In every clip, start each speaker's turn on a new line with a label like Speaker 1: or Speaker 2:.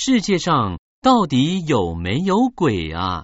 Speaker 1: 世界上到底有没有鬼啊？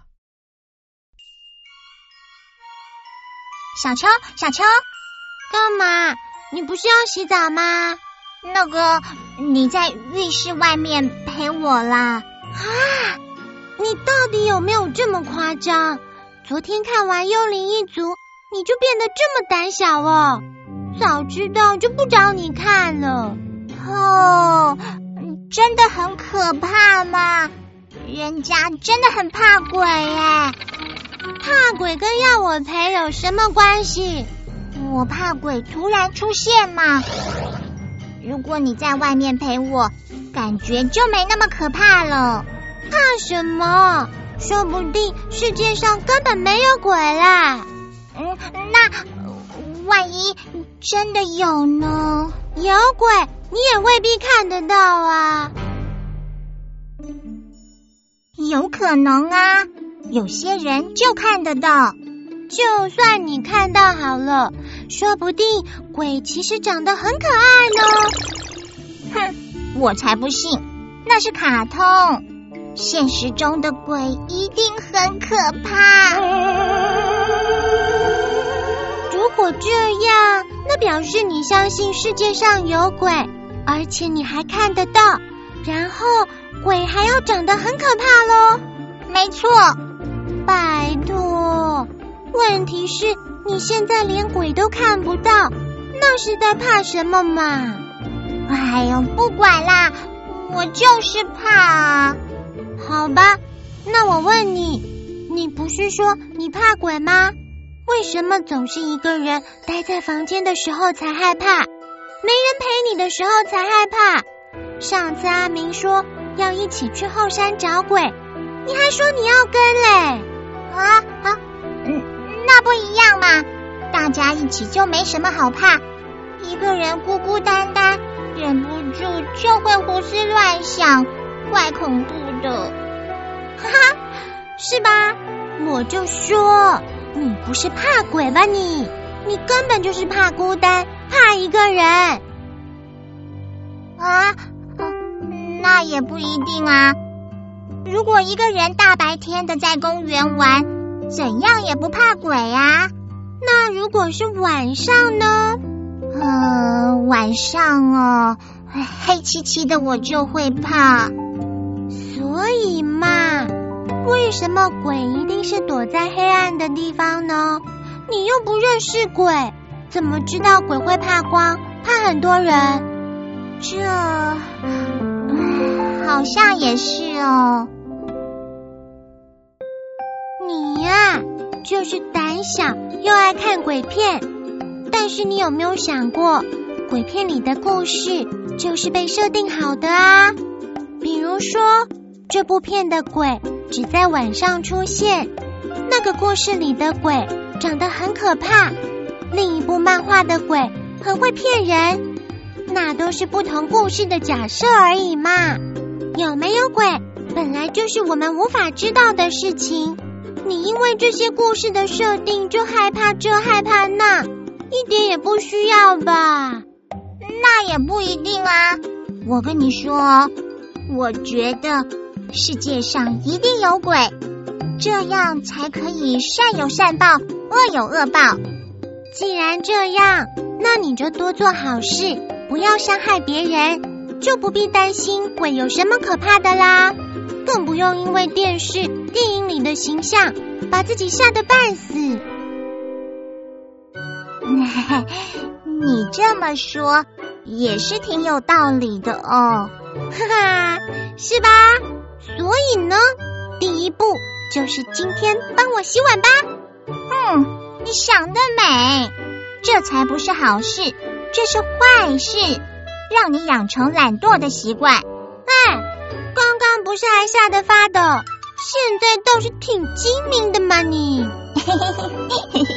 Speaker 2: 小秋，
Speaker 3: 干嘛？你不是要洗澡吗？
Speaker 2: 那个，你在浴室外面陪我啦。
Speaker 3: 啊，你到底有没有这么夸张？昨天看完《幽灵一族》，你就变得这么胆小哦。早知道就不找你看了。
Speaker 2: 哦，真的很可怕吗？人家真的很怕鬼耶。
Speaker 3: 怕鬼跟要我陪有什么关系？
Speaker 2: 我怕鬼突然出现嘛。如果你在外面陪我，感觉就没那么可怕了。
Speaker 3: 怕什么？说不定世界上根本没有鬼啦。
Speaker 2: 那万一真的有呢？
Speaker 3: 有鬼你也未必看得到啊。
Speaker 2: 有可能啊，有些人就看得到。
Speaker 3: 就算你看到好了，说不定鬼其实长得很可爱呢。
Speaker 2: 哼，我才不信，那是卡通，现实中的鬼一定很可怕。
Speaker 3: 如果这样，那表示你相信世界上有鬼，而且你还看得到，然后鬼还要长得很可怕咯。
Speaker 2: 没错。
Speaker 3: 拜托，问题是你现在连鬼都看不到，那是在怕什么嘛？
Speaker 2: 哎呦，不管啦，我就是怕。
Speaker 3: 好吧，那我问你，你不是说你怕鬼吗？为什么总是一个人待在房间的时候才害怕，没人陪你的时候才害怕？上次阿明说要一起去后山找鬼，你还说你要跟嘞。
Speaker 2: 那不一样嘛，大家一起就没什么好怕，一个人孤孤单单，忍不住就会胡思乱想，怪恐怖的。
Speaker 3: 哈哈，是吧？我就说你不是怕鬼吧你根本就是怕孤单，怕一个人。
Speaker 2: 那也不一定啊。如果一个人大白天的在公园玩，怎样也不怕鬼啊。
Speaker 3: 那如果是晚上呢？
Speaker 2: 晚上哦，黑漆漆的我就会怕。
Speaker 3: 所以嘛，为什么鬼一定是躲在黑暗的地方呢？你又不认识鬼，怎么知道鬼会怕光，怕很多人？
Speaker 2: 这好像也是哦。
Speaker 3: 你呀，就是胆小又爱看鬼片。但是你有没有想过，鬼片里的故事就是被设定好的啊？比如说，这部片的鬼只在晚上出现，那个故事里的鬼长得很可怕，另一部漫画的鬼很会骗人，那都是不同故事的假设而已嘛。有没有鬼本来就是我们无法知道的事情，你因为这些故事的设定就害怕这害怕那，一点也不需要吧？
Speaker 2: 那也不一定啊。我跟你说，我觉得世界上一定有鬼，这样才可以善有善报，恶有恶报。
Speaker 3: 既然这样，那你就多做好事，不要伤害别人，就不必担心鬼有什么可怕的啦。更不用因为电视、电影里的形象，把自己吓得半死。
Speaker 2: 你这么说也是挺有道理的哦。
Speaker 3: 哈哈，是吧？所以呢，第一步就是今天帮我洗碗吧。
Speaker 2: 你想得美，这才不是好事，这是坏事，让你养成懒惰的习惯。
Speaker 3: 刚刚不是还吓得发抖，现在倒是挺精明的嘛你。